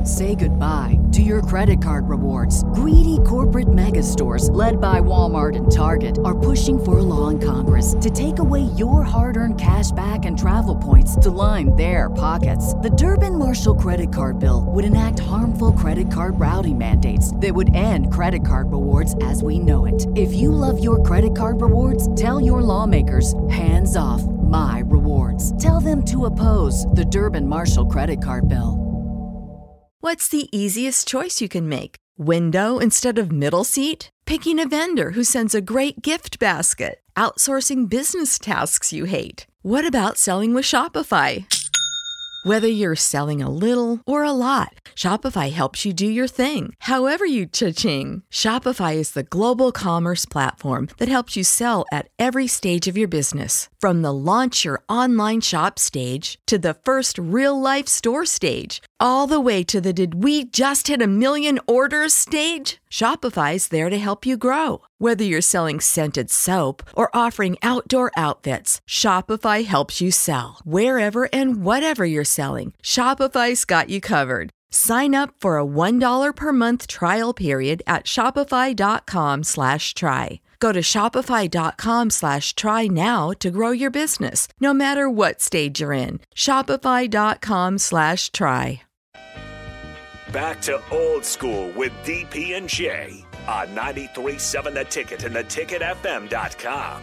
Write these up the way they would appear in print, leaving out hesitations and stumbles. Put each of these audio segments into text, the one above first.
Say goodbye to your credit card rewards. Greedy corporate mega stores, led by Walmart and Target, are pushing for a law in Congress to take away your hard-earned cash back and travel points to line their pockets. The Durbin-Marshall credit card bill would enact harmful credit card routing mandates that would end credit card rewards as we know it. If you love your credit card rewards, tell your lawmakers, hands off my rewards. Tell them to oppose the Durbin-Marshall credit card bill. What's the easiest choice you can make? Window instead of middle seat? Picking a vendor who sends a great gift basket? Outsourcing business tasks you hate? What about selling with Shopify? Whether you're selling a little or a lot, Shopify helps you do your thing, however you cha-ching. Shopify is the global commerce platform that helps you sell at every stage of your business. From the launch your online shop stage to the first real-life store stage, all the way to the did we just hit 1 million orders stage. Shopify's there to help you grow. Whether you're selling scented soap or offering outdoor outfits, Shopify helps you sell. Wherever and whatever you're selling, Shopify's got you covered. Sign up for a $1 per month trial period at shopify.com/try. Go to shopify.com/try now to grow your business, no matter what stage you're in. Shopify.com/try. Back to Old School with DP and J on 93.7 The Ticket and theticketfm.com.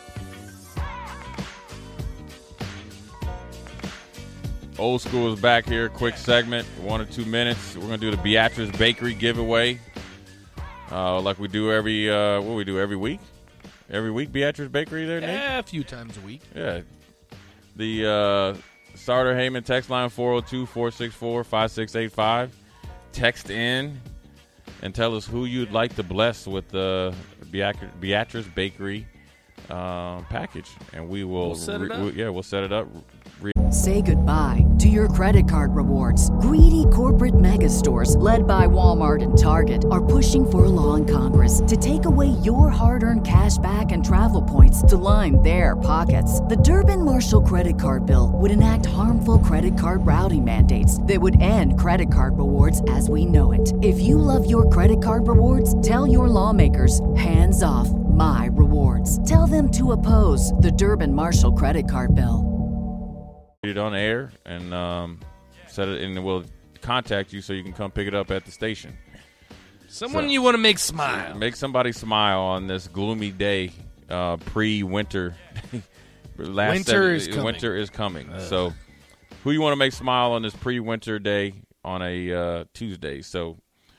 Old School is back here. Quick segment, 1 or 2 minutes. We're going to do the Beatrice Bakery giveaway. Like we do every week? Every week, Beatrice Bakery there, Nate? Yeah, a few times a week. Yeah. The Starter Heyman text line 402-464-5685. Text in and tell us who you'd like to bless with the Beatrice Bakery package, and we'll set it up. We'll set it up. Say goodbye to your credit card rewards. Greedy corporate mega stores, led by Walmart and Target, are pushing for a law in Congress to take away your hard-earned cash back and travel points to line their pockets. The Durbin-Marshall credit card bill would enact harmful credit card routing mandates that would end credit card rewards as we know it. If you love your credit card rewards, tell your lawmakers, hands off my rewards. Tell them to oppose the Durbin-Marshall credit card bill. It on air and set it, and we'll contact you so you can come pick it up at the station. Someone you want to make smile. Make somebody smile on this gloomy day, pre-winter. Winter is coming. So who you want to make smile on this pre-winter day on a Tuesday? So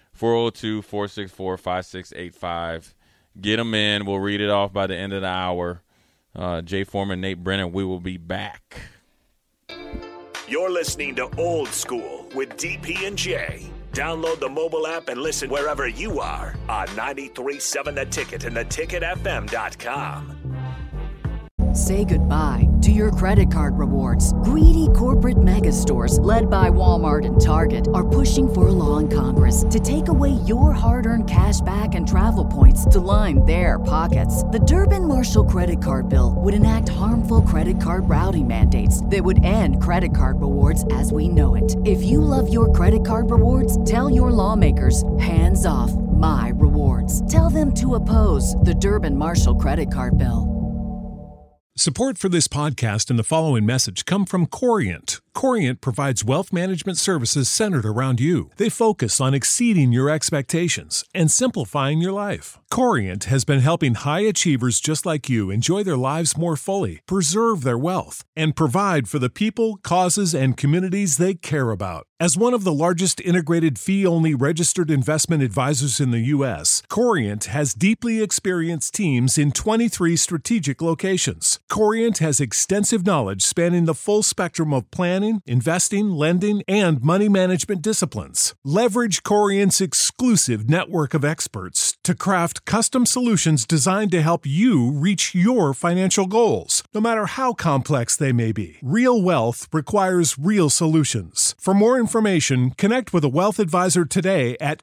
402-464-5685. Get them in. We'll read it off by the end of the hour. Jay Foreman, Nate Brennan, we will be back. You're listening to Old School with DP and J. Download the mobile app and listen wherever you are on 93.7 The Ticket and theticketfm.com. Say goodbye to your credit card rewards. Greedy corporate mega stores, led by Walmart and Target, are pushing for a law in Congress to take away your hard-earned cash back and travel points to line their pockets. The Durbin-Marshall credit card bill would enact harmful credit card routing mandates that would end credit card rewards as we know it. If you love your credit card rewards, tell your lawmakers, hands off my rewards. Tell them to oppose the Durbin-Marshall credit card bill. Support for this podcast and the following message come from Corient. Corient provides wealth management services centered around you. They focus on exceeding your expectations and simplifying your life. Corient has been helping high achievers just like you enjoy their lives more fully, preserve their wealth, and provide for the people, causes, and communities they care about. As one of the largest integrated fee-only registered investment advisors in the U.S., Corient has deeply experienced teams in 23 strategic locations. Corient has extensive knowledge spanning the full spectrum of planning, investing, lending, and money management disciplines. Leverage Corient's exclusive network of experts to craft custom solutions designed to help you reach your financial goals, no matter how complex they may be. Real wealth requires real solutions. For more information, connect with a wealth advisor today at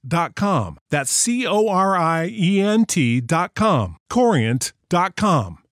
Corient.com. That's Corient.com. Corient.com.